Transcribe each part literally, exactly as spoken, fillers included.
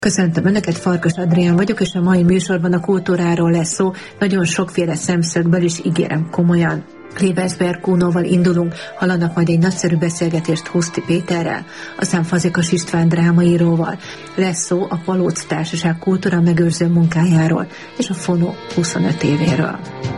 Köszöntöm Önöket, Farkas Adrián vagyok, és a mai műsorban a kultúráról lesz szó, nagyon sokféle szemszögből is, ígérem komolyan. Klebersberg Kunóval indulunk, hallanak majd egy nagyszerű beszélgetést Huszti Péterrel, aztán Fazekas István drámaíróval. Lesz szó a Palóc Társaság kultúra megőrző munkájáról és a Fonó huszonöt évéről.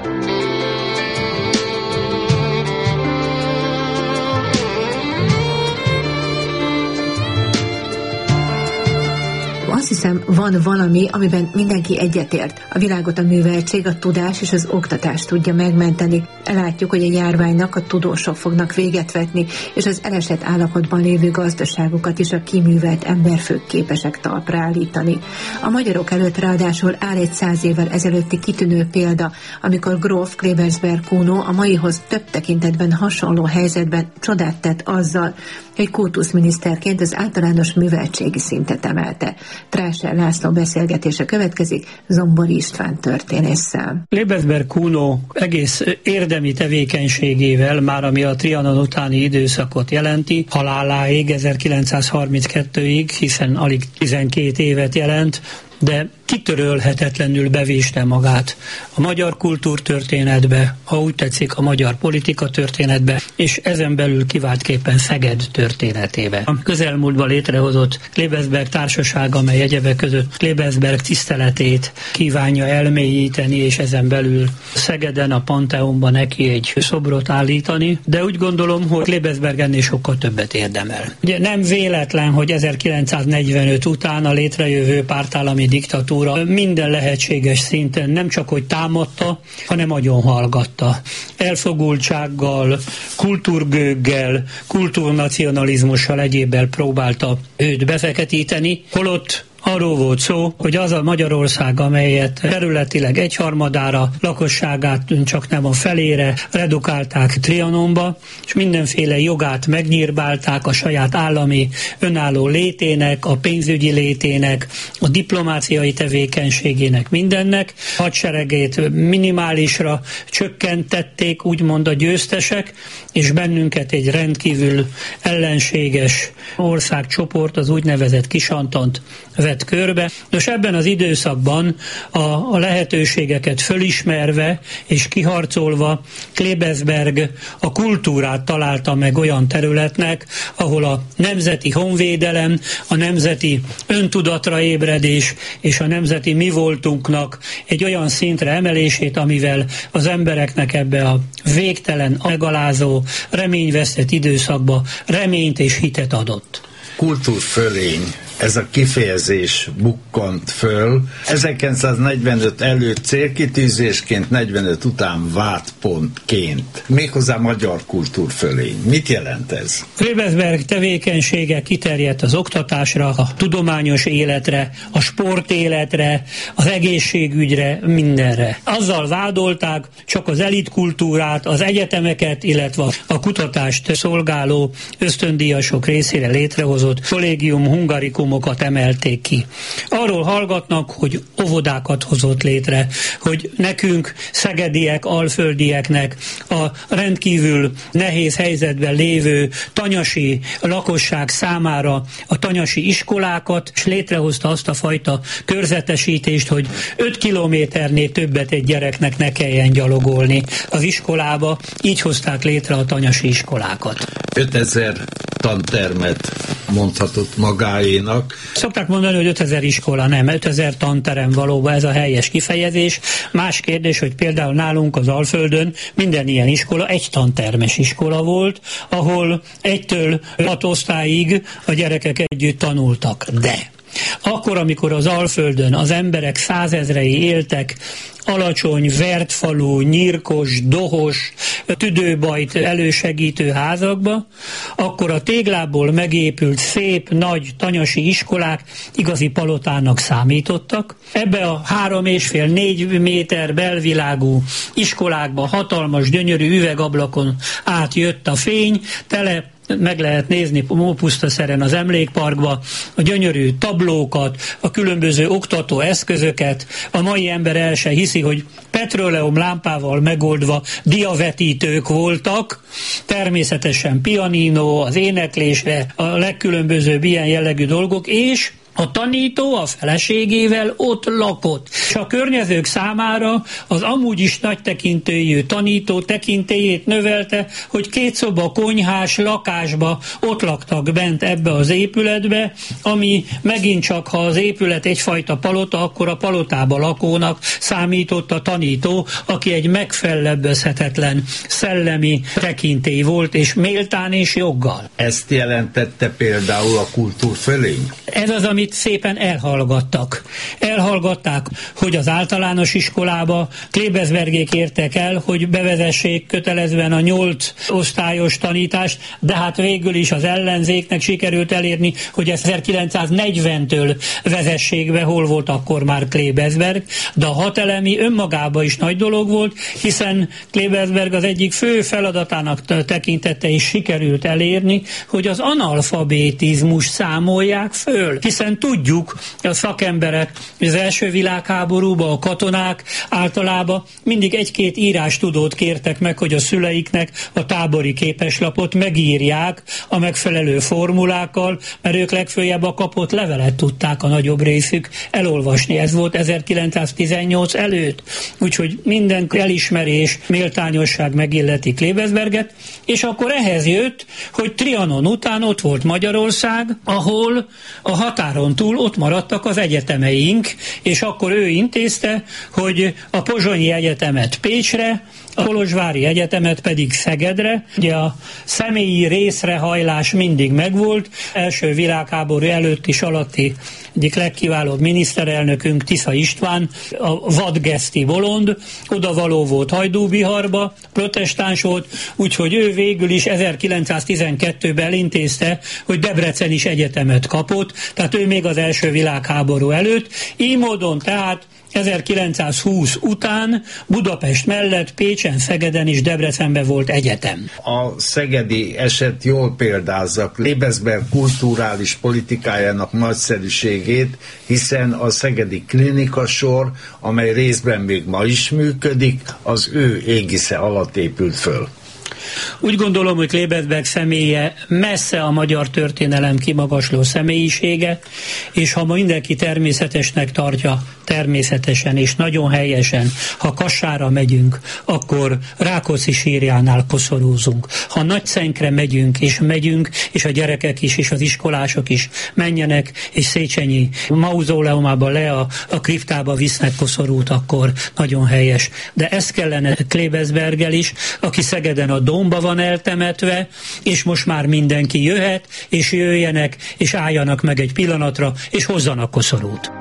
Azt hiszem, van valami, amiben mindenki egyetért. A világot a műveltség, a tudás és az oktatás tudja megmenteni. Látjuk, hogy a járványnak a tudósok fognak véget vetni, és az elesett állapotban lévő gazdaságokat is a kiművelt emberfők képesek talpra állítani. A magyarok előtt ráadásul áll egy száz évvel ezelőtti kitűnő példa, amikor gróf Klebersberg Kunó a maihoz több tekintetben hasonló helyzetben csodát tett azzal, hogy kultuszminiszterként az általános műveltségi szintet emelte. Tráser László beszélgetése következik Zombori István történésszel. Klebersberg Kunó egész érdemi tevékenységével, már ami a Trianon utáni időszakot jelenti, haláláig, ezerkilencszázharminckettőig, hiszen alig tizenkét évet jelent, de kitörölhetetlenül bevéste magát a magyar kultúrtörténetbe, ha úgy tetszik, a magyar politika történetbe, és ezen belül kiváltképpen Szeged történetébe. A közelmúltban létrehozott Klebersberg Társaság, amely egyebek között Klebersberg tiszteletét kívánja elmélyíteni, és ezen belül Szegeden, a Panteonban neki egy szobrot állítani, de úgy gondolom, hogy Klebersberg ennél sokkal többet érdemel. Ugye nem véletlen, hogy ezerkilencszáznegyvenöt után a létrejövő pártállami diktatúra minden lehetséges szinten nem csak hogy támadta, hanem agyon hallgatta. Elfogultsággal, kultúrgőggel, kultúrnacionalizmussal, egyébbel próbálta őt befeketíteni, holott arról volt szó, hogy az a Magyarország, amelyet területileg egyharmadára, lakosságát csak nem a felére redukálták Trianonba, és mindenféle jogát megnyírbálták a saját állami önálló létének, a pénzügyi létének, a diplomáciai tevékenységének, mindennek. Hadseregét minimálisra csökkentették, úgymond a győztesek, és bennünket egy rendkívül ellenséges országcsoport, az úgynevezett Kisantant vett körbe. Nos, ebben az időszakban a, a lehetőségeket fölismerve és kiharcolva Klebersberg a kultúrát találta meg olyan területnek, ahol a nemzeti honvédelem, a nemzeti öntudatra ébredés és a nemzeti mi voltunknak egy olyan szintre emelését, amivel az embereknek ebbe a végtelen, megalázó, reményvesztett időszakba reményt és hitet adott. Kultúrfölény, ez a kifejezés bukkant föl. ezerkilencszáznegyvenöt előtt célkitűzésként, negyvenöt után vádpontként. Méghozzá magyar kultúrfölény. Mit jelent ez? Klebersberg tevékenysége kiterjedt az oktatásra, a tudományos életre, a sportéletre, az egészségügyre, mindenre. Azzal vádolták, csak az elitkultúrát, az egyetemeket, illetve a kutatást szolgáló ösztöndíjasok részére létrehozott Collegium Hungarikumokat emelték ki. Arról hallgatnak, hogy óvodákat hozott létre, hogy nekünk, szegediek, alföldieknek a rendkívül nehéz helyzetben lévő tanyasi lakosság számára a tanyasi iskolákat, és létrehozta azt a fajta körzetesítést, hogy öt kilométernél többet egy gyereknek ne kelljen gyalogolni az iskolába, így hozták létre a tanyasi iskolákat. ötezer tantermet mondhatott magáénak. Szokták mondani, hogy ötezer iskola, nem, ötezer tanterem valóban, ez a helyes kifejezés. Más kérdés, hogy például nálunk az Alföldön minden ilyen iskola egy tantermes iskola volt, ahol egytől hat osztályig a gyerekek együtt tanultak. De akkor, amikor az Alföldön az emberek százezrei éltek alacsony, vertfalú, nyírkos, dohos, tüdőbajt elősegítő házakba, akkor a téglából megépült szép, nagy tanyasi iskolák igazi palotának számítottak. Ebbe a három és fél, négy méter belvilágú iskolákba hatalmas, gyönyörű üvegablakon átjött a fény, tele meg lehet nézni Pusztaszeren az emlékparkba a gyönyörű tablókat, a különböző oktató eszközöket. A mai ember el se hiszi, hogy petróleum lámpával megoldva diavetítők voltak, természetesen pianino, az éneklésre, a legkülönbözőbb ilyen jellegű dolgok, és A tanító a feleségével ott lakott, és a környezők számára az amúgy is nagy tekintélyű tanító tekintélyét növelte, hogy két szoba konyhás lakásba ott laktak bent ebbe az épületbe, ami megint csak, ha az épület egyfajta palota, akkor a palotába lakónak számított a tanító, aki egy megfellebbezhetetlen szellemi tekintély volt, és méltán és joggal. Ezt jelentette például a kultúrfölény? Ez az, amit szépen elhallgattak. Elhallgatták, hogy az általános iskolába Klebesbergék értek el, hogy bevezessék kötelezően a nyolc osztályos tanítást, de hát végül is az ellenzéknek sikerült elérni, hogy ezerkilencszáznegyventől vezessék be, hol volt akkor már Klebesberg, de a hat elemi önmagában is nagy dolog volt, hiszen Klebesberg az egyik fő feladatának tekintette, és sikerült elérni, hogy az analfabetizmus számolják föl, hiszen tudjuk, a szakemberek az első világháborúban a katonák általában mindig egy-két írástudót kértek meg, hogy a szüleiknek a tábori képeslapot megírják a megfelelő formulákkal, mert ők legfőjebb a kapott levelet tudták a nagyobb részük elolvasni. Ez volt ezerkilencszáztizennyolc előtt. Úgyhogy minden elismerés, méltányosság megilleti Klebesberget, és akkor ehhez jött, hogy Trianon után ott volt Magyarország, ahol a határon túl ott maradtak az egyetemeink, és akkor ő intézte, hogy a Pozsonyi Egyetemet Pécsre, a Kolozsvári Egyetemet pedig Szegedre. Ugye a személyi részrehajlás mindig megvolt, első világháború előtt is alatti egyik legkiválóbb miniszterelnökünk, Tisza István, a vadgeszti bolond, odavaló volt Hajdúbiharba, protestáns volt, úgyhogy ő végül is ezerkilencszáztizenkettőben elintézte, hogy Debrecen is egyetemet kapott, tehát ő még az első világháború előtt. Így módon tehát ezerkilencszázhúsz után Budapest mellett Pécsen, Szegeden és Debrecenben volt egyetem. A szegedi eset jól példázza Klebesberg kulturális politikájának nagyszerűségét, hiszen a szegedi klinikasor, amely részben még ma is működik, az ő égisze alatt épült föl. Úgy gondolom, hogy Klebesberg személye messze a magyar történelem kimagasló személyisége, és ha mindenki természetesnek tartja, természetesen és nagyon helyesen, ha Kassára megyünk, akkor Rákóczi sírjánál koszorúzunk. Ha Nagyszenkre megyünk, és megyünk, és a gyerekek is, és az iskolások is menjenek, és Széchenyi mauzóleumába le a, a kriptába visznek koszorút, akkor nagyon helyes. De ez kellene Klebesberggel is, aki Szegeden a Dómba van eltemetve, és most már mindenki jöhet, és jöjjenek, és álljanak meg egy pillanatra, és hozzanak koszorút.